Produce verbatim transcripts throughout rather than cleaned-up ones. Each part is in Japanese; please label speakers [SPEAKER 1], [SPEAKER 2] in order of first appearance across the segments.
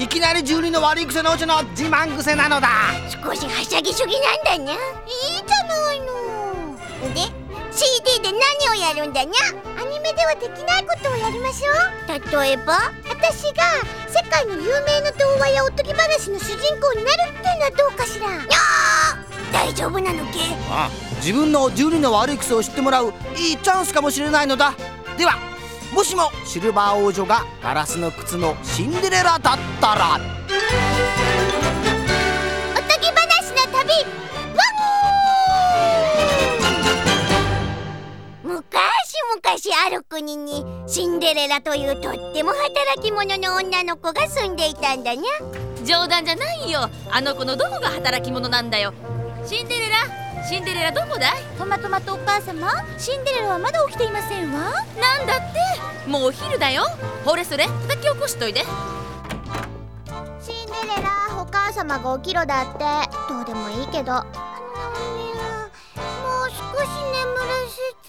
[SPEAKER 1] いきなりじゅうにの悪い癖のうちの自慢癖なのだ。
[SPEAKER 2] 少しはしゃぎすぎなんだにゃ。いいじゃないの。で シーディー で何をやるんだにゃ。アニメではできないことをやりましょう。例えば私が世界の有名な童話やおとぎ話の主人公になるっていうのはどうかしら。にゃー、大丈夫なのけ。
[SPEAKER 1] ああ、自分のじゅうにの悪い癖を知ってもらういいチャンスかもしれないのだ。ではもしもシルバー王女がガラスの靴のシンデレラだったら。
[SPEAKER 2] おとぎ話の旅、ワン。昔々ある国にシンデレラというとっても働き者の女の子が住んでいたんだにゃ。
[SPEAKER 3] 冗談じゃないよ。あの子のどこが働き者なんだよ。シンデレラ、シンデレラどこだい？
[SPEAKER 4] トマトマトお母様、シンデレラはまだ起きていませんわ。
[SPEAKER 3] なんだって、もうお昼だよ。ほれそれ、叩き起こしといで。
[SPEAKER 4] シンデレラ、お母様が起きろだって。どうでもいいけど。もう少し眠らせて。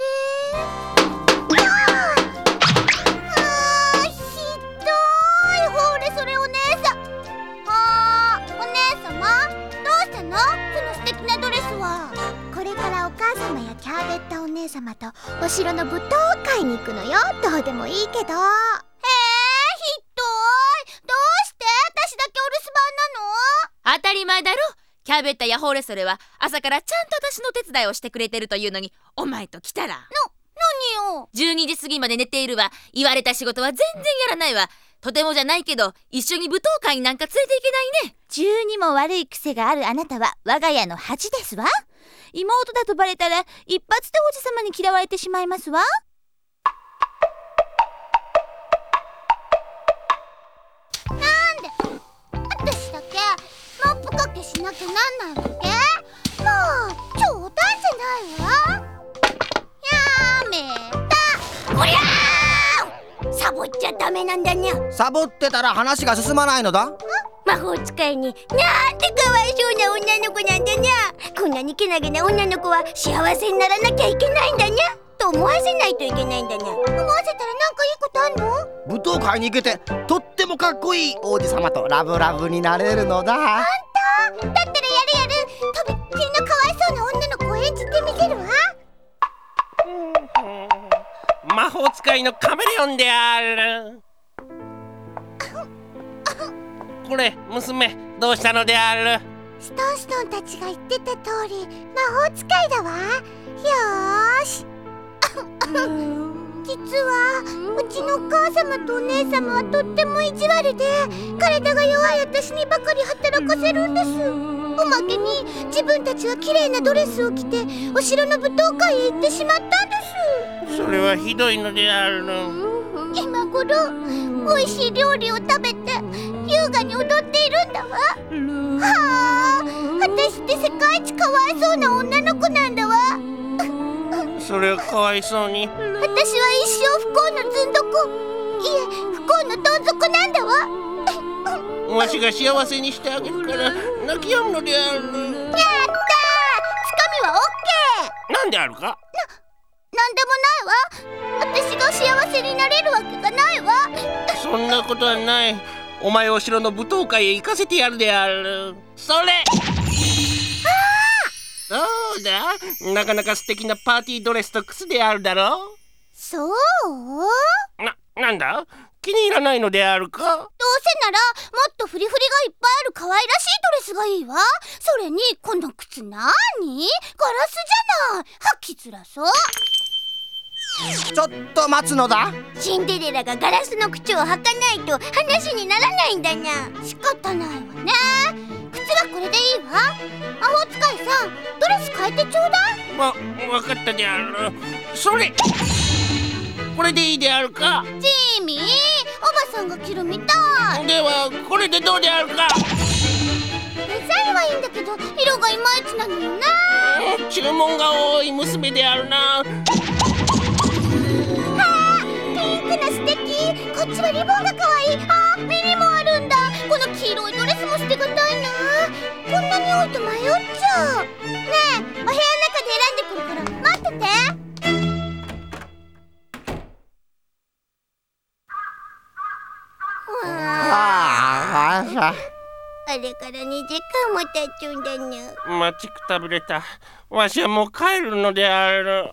[SPEAKER 4] あー、ひどい。ほれそれお姉さん。あー、お姉様、どうしたの？その素敵なドレスは。これからお母様やキャーベッタお姉様とお城の舞踏会に行くのよ。どうでもいいけど。へえ、ひどい。どうして私だけお留守番なの？
[SPEAKER 3] 当たり前だろ。キャーベッタやホーレソレは朝からちゃんと私の手伝いをしてくれてるというのに、お前と来たらの
[SPEAKER 2] 何よ。
[SPEAKER 3] じゅうにじ過ぎまで寝ているわ。言われた仕事は全然やらないわ。とてもじゃないけど一緒に舞踏会になんか連れていけないね。
[SPEAKER 4] じゅうにも悪い癖があるあなたは我が家の恥ですわ。妹だとバレたら一発で王子様に嫌われてしまいますわ。なんで私だけモップかけしなきゃなんないわけ？もう冗談じゃないわ。やめた。
[SPEAKER 2] おりゃー、サボっちゃダメなんだにゃ。
[SPEAKER 1] サボってたら話が進まないのだ。
[SPEAKER 2] 魔法使いになんてかわいそうな女の子なんだにゃ。こんなにけなげな女の子は幸せにならなきゃいけないんだにゃと思わせないといけないんだにゃ。思わせたらなんかいいことあんの？
[SPEAKER 1] 舞踏会に行けてとってもかっこいい王子様とラブラブになれるのだ。
[SPEAKER 2] あんただったらやるやる。とびっきりのかわいそうな女の子を演じてみせるわ。
[SPEAKER 5] 魔法使いのカメレオンである。これ娘、どうしたのである？
[SPEAKER 2] ストンストンたちが言ってた通り魔法使いだわ。よーし実はうちのお母様とお姉様はとっても意地悪で、体が弱い私にばかり働かせるんです。おまけに自分たちは綺麗なドレスを着てお城の舞踏会へ行ってしまったんです。
[SPEAKER 5] それはひどいのであるの。
[SPEAKER 2] 今頃おいしい料理を食べて優雅に踊っているんだわ。はあ、私って世界一かわいそうな女の子なんだわ。
[SPEAKER 5] それはかわいそうに。
[SPEAKER 2] 私は一生不幸のずんどこ、いえ不幸のどん底なんだわ。
[SPEAKER 5] わしが幸せにしてあげるから泣き止むのである。やったー、つか
[SPEAKER 2] みはオッケー。
[SPEAKER 5] なんであるか？な、
[SPEAKER 2] なんでもないわ。私が幸せになれるわけがないわ。
[SPEAKER 5] そんなことはない。お前を城の舞踏会へ行かせてやるである。それ。どうだ、なかなか素敵なパーティードレスと靴であるだろう。
[SPEAKER 2] そう？
[SPEAKER 5] な、なんだ、気に入らないのであるか？どうせ
[SPEAKER 2] ならもっとフリフリがいっぱいある可愛らしいドレスがいいわ。それにこの靴なーに？ガラスじゃない。履きづらそう。
[SPEAKER 1] ちょっと待つのだ。
[SPEAKER 2] シンデレラがガラスの靴を履かないと話にならないんだにゃ。仕方ないわね。靴はこれでいいわ。魔法使いさん、ドレス変えてちょうだい。
[SPEAKER 5] わ、わかったである。それ、これでいいであるか？
[SPEAKER 2] ジミー、おばさんが着るみたい。
[SPEAKER 5] ではこれでどうであるか？
[SPEAKER 2] デザインはいいんだけど色がいまいちなのよね。
[SPEAKER 5] 注文が多い娘であるな。
[SPEAKER 2] ピンクの素敵。こっちはリボンが可愛い。あ、ミニもあるんだ。この黄色いドレスも捨てがたいな。こんなに多いと迷っちゃう。ねえ、お部屋の中で選んでくるから待ってて。
[SPEAKER 1] ああ、 さんさ。
[SPEAKER 2] あれからにじかんも経っちゃうんだにゃ。
[SPEAKER 5] 待ちくたびれた。わしはもう帰るのである。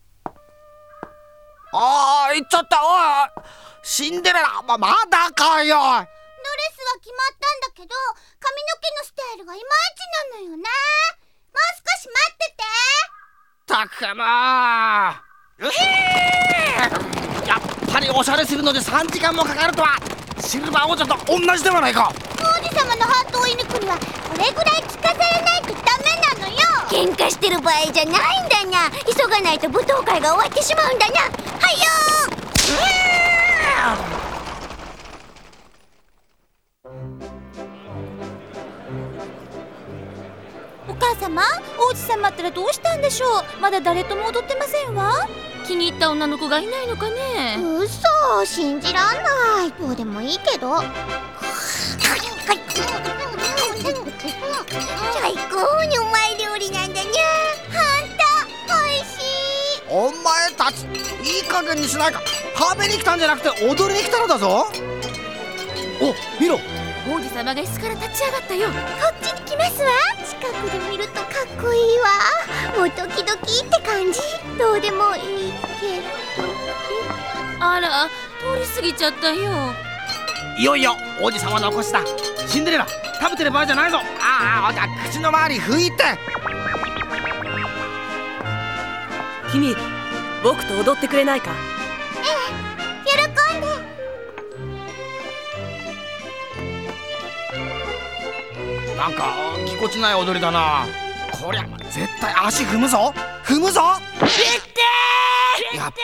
[SPEAKER 1] あー、行っちゃった。おいシンデレラ、ま、まだかよ。
[SPEAKER 2] ドレスは決まったんだけど、髪の毛のスタイルがいまいちなのよね。もう少し待ってて。
[SPEAKER 1] たくなー。うへー、やっぱりおしゃれするのでさんじかんもかかるとはシルバー王女と同じではないか。
[SPEAKER 2] 王子様のハートを射抜くにはこれぐらい聞かされないとダメなのよ。喧嘩してる場合じゃないんだにゃ。急がないと舞踏会が終わってしまうんだにゃ。はよ
[SPEAKER 4] お母様、王子様ったらどうしたんでしょう。まだ誰とも踊ってませんわ。
[SPEAKER 3] 気に入った女の子がいないのかね。
[SPEAKER 2] うそ、信じらんない。どうでもいいけど。最高にうまい料理なんだにゃ。ほんとおいしい。
[SPEAKER 1] お前たちいい加減にしないか。食べに来たんじゃなくて踊りに来たのだぞ。お、見ろ。
[SPEAKER 3] 王子様が椅子から立ち上がったよ。
[SPEAKER 2] こっちに来ますわ。近くで見るとかっこいいわ。もうドキドキって感じ。どうでもいいけど。
[SPEAKER 3] あら、通り過ぎちゃったよ。
[SPEAKER 1] いよいよ王子様のお越しだ。シンデレラ、食べてる場合じゃないぞ。ああ、口の周り拭いて。
[SPEAKER 6] 君、僕と踊ってくれないか。
[SPEAKER 2] 喜んで。
[SPEAKER 1] なんかぎこちない踊りだな。こりゃ絶対足踏むぞ。踏むぞ。やっぱりだ。
[SPEAKER 2] ごめんなさ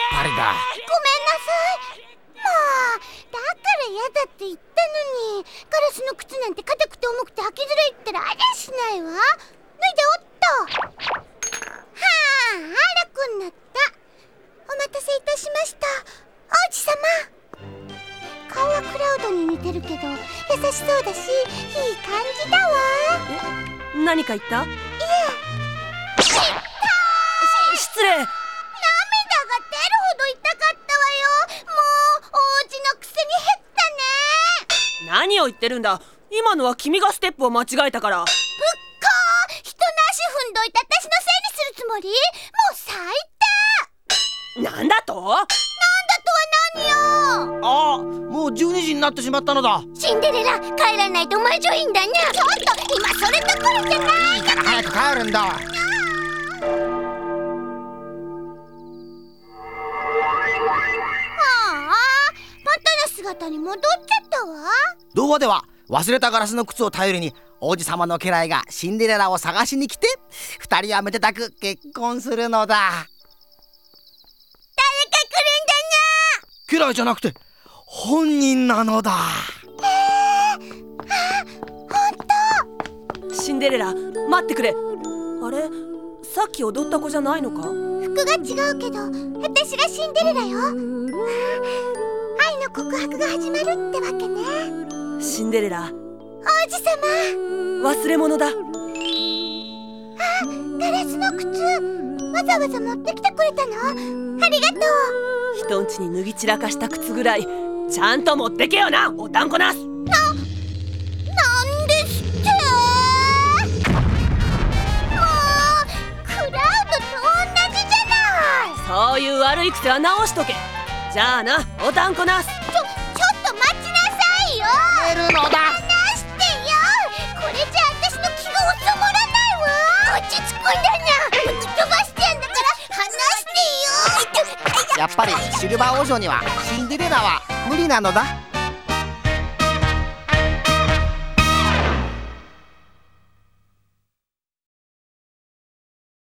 [SPEAKER 2] い。もうだから嫌だって言ったのに。ガラスの靴なんて硬くて重くて履きづらいったらありゃしないわ。脱いでおっと。はあ、楽になった。お待たせいたしました。王子様。顔はクラウドに似てるけど優しそうだしいい感じだわ。
[SPEAKER 6] 何か言った？いえ、
[SPEAKER 2] 痛い。
[SPEAKER 6] 失礼。
[SPEAKER 2] 涙が出るほど痛かったわよ。もう王子のくせに減ったね。
[SPEAKER 6] 何を言ってるんだ。今のは君がステップを間違えたから。
[SPEAKER 2] ぶっこー、人の足踏んどいて私のせいにするつもり？もう最低。
[SPEAKER 6] なんだと？
[SPEAKER 2] なんだとは何よ。
[SPEAKER 1] ああ、もうじゅうにじになってしまったのだ。
[SPEAKER 2] シンデレラ、帰らないと魔女いんだにゃ。ちょっと今それどころじゃない。
[SPEAKER 1] いいから早く帰るんだ。
[SPEAKER 2] はあ、元の姿に戻っちゃったわ。
[SPEAKER 1] 童話では忘れたガラスの靴を頼りに王子様の家来がシンデレラを探しに来て、二人はめでたく結婚するのだ。
[SPEAKER 2] 誰か来るんだにゃ。
[SPEAKER 1] 家来じゃなくて本人なのだ。
[SPEAKER 6] シンデレラ、待ってくれ。あれ、さっき踊った子じゃないのか？
[SPEAKER 2] 服が違うけど私がシンデレラよ。愛の告白が始まるってわけね。
[SPEAKER 6] シンデレラ、
[SPEAKER 2] 王子様。
[SPEAKER 6] 忘れ物だ。
[SPEAKER 2] あ、ガラスの靴わざわざ持ってきてくれたの？ありがとう。
[SPEAKER 6] 人んちに脱ぎ散らかした靴ぐらいちゃんと持ってけよな、おたんこなす。
[SPEAKER 2] な、なんですって？もうクラウドと同じじゃない。
[SPEAKER 6] そういう悪い癖は直しとけ。じゃあな、おたんこなす。
[SPEAKER 2] ちょ、ちょっと待ちなさいよ。
[SPEAKER 1] 出るのだ。
[SPEAKER 2] 離してよ。これじゃ私の気が収まらないわ。落ち着くんだな。吹き飛ばしてんだから離してよ。
[SPEAKER 1] やっぱりシルバー王女にはシンデレラは無理なのだ。